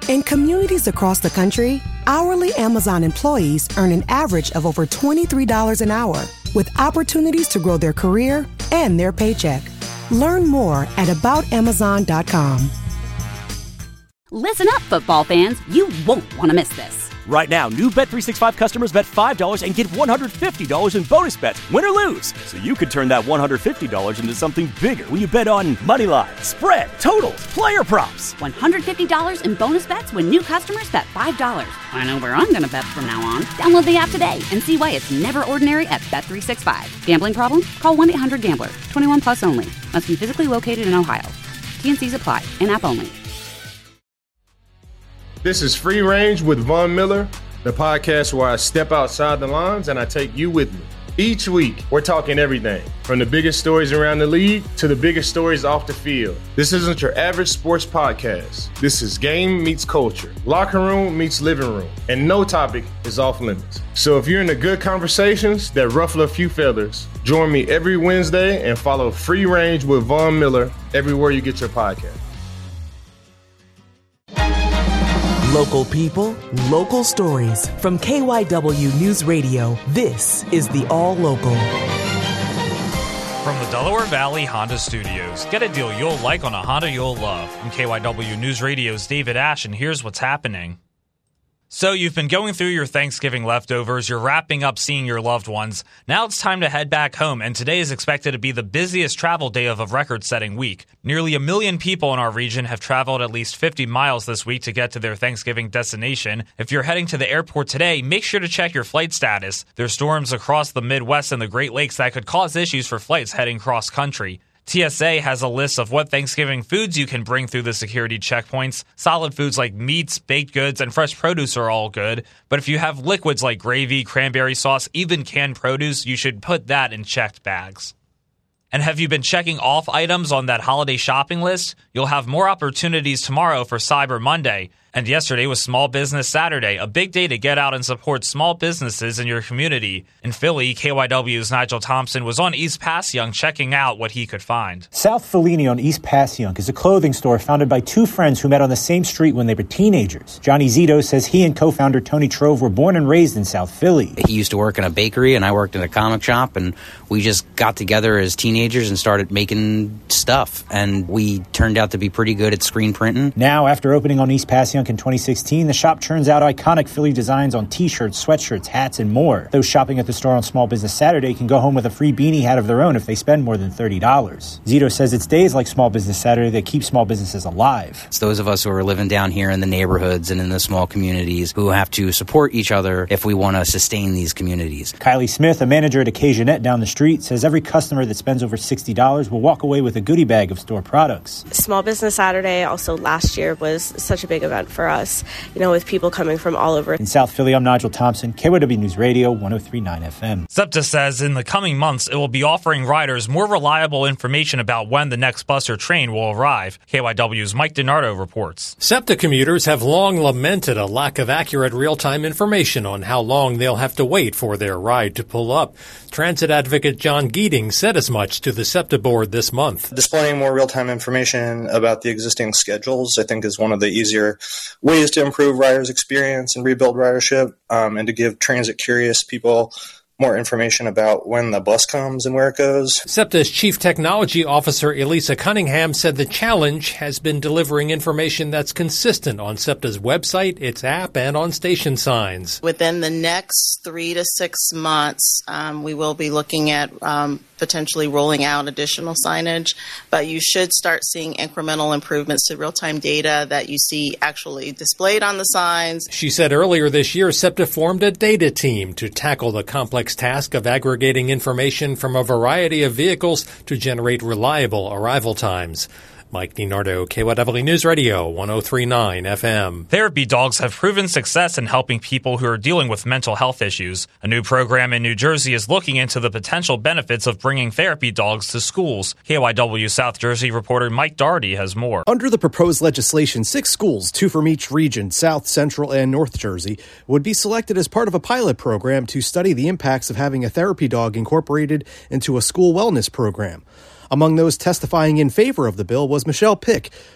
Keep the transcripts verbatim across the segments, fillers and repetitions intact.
In communities across the country, hourly Amazon employees earn an average of over twenty-three dollars an hour, with opportunities to grow their career and their paycheck. Learn more at about amazon dot com. Listen up, football fans. You won't want to miss this. Right now, new Bet three sixty-five customers bet five dollars and get one hundred fifty dollars in bonus bets, win or lose. So you could turn that one hundred fifty dollars into something bigger when you bet on money line, spread, totals, player props. one hundred fifty dollars in bonus bets when new customers bet five dollars. I know where I'm going to bet from now on. Download the app today and see why it's never ordinary at Bet three sixty-five. Gambling problem? Call one eight hundred gambler. twenty-one plus only. Must be physically located in Ohio. T N Cs apply. In-app only. This is Free Range with Von Miller, the podcast where I step outside the lines and I take you with me. Each week, we're talking everything from the biggest stories around the league to the biggest stories off the field. This isn't your average sports podcast. This is game meets culture, locker room meets living room, and no topic is off limits. So if you're into good conversations that ruffle a few feathers, join me every Wednesday and follow Free Range with Von Miller everywhere you get your podcast. Local people, local stories. From K Y W News Radio, this is the All Local. From the Delaware Valley Honda Studios, get a deal you'll like on a Honda you'll love. From K Y W News Radio's David Ash, and here's what's happening. So you've been going through your Thanksgiving leftovers, you're wrapping up seeing your loved ones. Now it's time to head back home, and today is expected to be the busiest travel day of a record-setting week. Nearly a million people in our region have traveled at least fifty miles this week to get to their Thanksgiving destination. If you're heading to the airport today, make sure to check your flight status. There's storms across the Midwest and the Great Lakes that could cause issues for flights heading cross-country. T S A has a list of what Thanksgiving foods you can bring through the security checkpoints. Solid foods like meats, baked goods, and fresh produce are all good. But if you have liquids like gravy, cranberry sauce, even canned produce, you should put that in checked bags. And have you been checking off items on that holiday shopping list? You'll have more opportunities tomorrow for Cyber Monday. And yesterday was Small Business Saturday, a big day to get out and support small businesses in your community. In Philly, K Y W's Nigel Thompson was on East Passyunk checking out what he could find. South Fellini on East Passyunk is a clothing store founded by two friends who met on the same street when they were teenagers. Johnny Zito says he and co-founder Tony Trove were born and raised in South Philly. He used to work in a bakery and I worked in a comic shop, and we just got together as teenagers and started making stuff. And we turned out to be pretty good at screen printing. Now, after opening on East Passyunk in twenty sixteen, the shop churns out iconic Philly designs on t-shirts, sweatshirts, hats, and more. Those shopping at the store on Small Business Saturday can go home with a free beanie hat of their own if they spend more than thirty dollars. Zito says it's days like Small Business Saturday that keep small businesses alive. It's those of us who are living down here in the neighborhoods and in the small communities who have to support each other if we want to sustain these communities. Kylie Smith, a manager at Occasionette down the street, says every customer that spends over sixty dollars will walk away with a goodie bag of store products. Small Business Saturday also last year was such a big event for us, you know, with people coming from all over. In South Philly, I'm Nigel Thompson, K Y W News Radio, one oh three point nine F M. SEPTA says in the coming months, it will be offering riders more reliable information about when the next bus or train will arrive. K Y W's Mike DiNardo reports. SEPTA commuters have long lamented a lack of accurate real-time information on how long they'll have to wait for their ride to pull up. Transit advocate John Geeding said as much to the SEPTA board this month. Displaying more real-time information about the existing schedules, I think, is one of the easier ways to improve riders' experience and rebuild ridership, um, and to give transit-curious people more information about when the bus comes and where it goes. SEPTA's Chief Technology Officer Elisa Cunningham said the challenge has been delivering information that's consistent on SEPTA's website, its app, and on station signs. Within the next three to six months, um, we will be looking at um, potentially rolling out additional signage, but you should start seeing incremental improvements to real-time data that you see actually displayed on the signs. She said earlier this year, SEPTA formed a data team to tackle the complex task of aggregating information from a variety of vehicles to generate reliable arrival times. Mike DiNardo, K Y W News Radio, one oh three point nine F M. Therapy dogs have proven success in helping people who are dealing with mental health issues. A new program in New Jersey is looking into the potential benefits of bringing therapy dogs to schools. K Y W South Jersey reporter Mike Doherty has more. Under the proposed legislation, six schools, two from each region, South, Central, and North Jersey, would be selected as part of a pilot program to study the impacts of having a therapy dog incorporated into a school wellness program. Among those testifying in favor of the bill was Michelle Pick,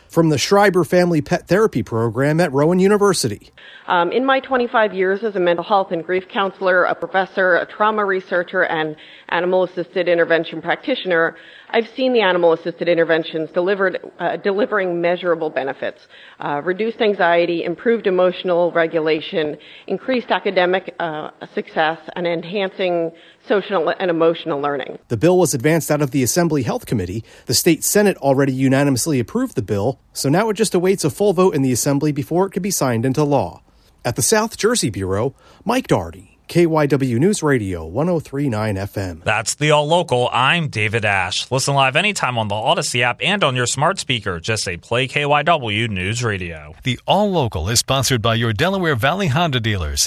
from the Schreiber Family Pet Therapy Program at Rowan University. Um, in my twenty-five years as a mental health and grief counselor, a professor, a trauma researcher, and animal-assisted intervention practitioner, I've seen the animal-assisted interventions delivered, uh, delivering measurable benefits, uh, reduced anxiety, improved emotional regulation, increased academic uh, success, and enhancing social and emotional learning. The bill was advanced out of the Assembly Health Committee. The state Senate already unanimously approved the bill, so now it just awaits a full vote in the Assembly before it can be signed into law. At the South Jersey Bureau, Mike Doherty, K Y W News Radio, one oh three point nine F M. That's the All Local. I'm David Ash. Listen live anytime on the Odyssey app and on your smart speaker. Just say play K Y W News Radio. The All Local is sponsored by your Delaware Valley Honda dealers.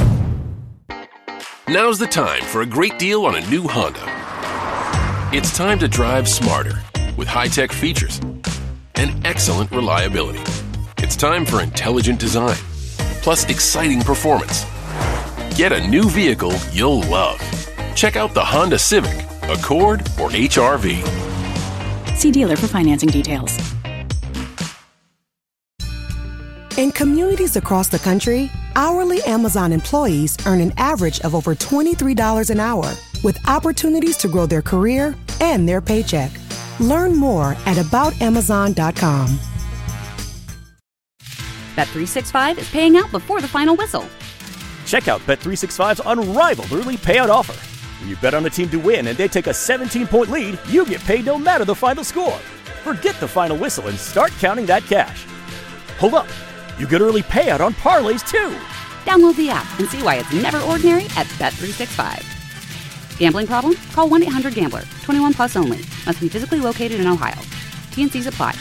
Now's the time for a great deal on a new Honda. It's time to drive smarter with high-tech features and excellent reliability. It's time for intelligent design, plus exciting performance. Get a new vehicle you'll love. Check out the Honda Civic, Accord, or H R V. See dealer for financing details. In communities across the country, hourly Amazon employees earn an average of over twenty-three dollars an hour, with opportunities to grow their career and their paycheck. Learn more at about amazon dot com. Bet three sixty-five is paying out before the final whistle. Check out Bet three sixty-five's unrivaled early payout offer. When you bet on a team to win and they take a seventeen-point lead, you get paid no matter the final score. Forget the final whistle and start counting that cash. Hold up. You get early payout on parlays, too. Download the app and see why it's never ordinary at Bet three sixty-five. Gambling problem? Call one eight hundred gambler. twenty-one plus only. Must be physically located in Ohio. T N Cs apply.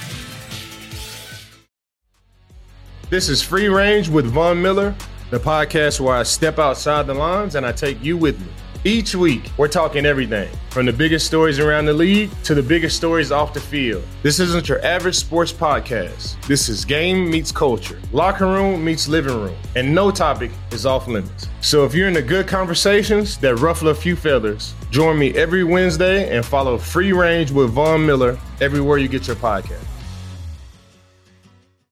This is Free Range with Von Miller, the podcast where I step outside the lines and I take you with me. Each week, we're talking everything from the biggest stories around the league to the biggest stories off the field. This isn't your average sports podcast. This is game meets culture, locker room meets living room, and no topic is off limits. So if you're into good conversations that ruffle a few feathers, join me every Wednesday and follow Free Range with Von Miller everywhere you get your podcast.